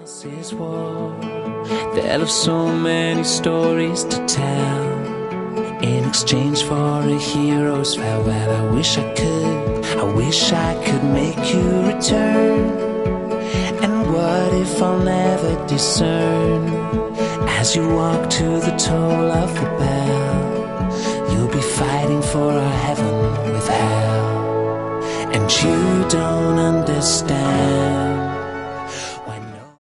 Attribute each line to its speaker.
Speaker 1: This war, they'll have so many stories to tell. In exchange for a hero's farewell, I wish I could make you return. And what if I'll never discern? As you walk to the toll of the bell, you'll be fighting for a heaven with hell.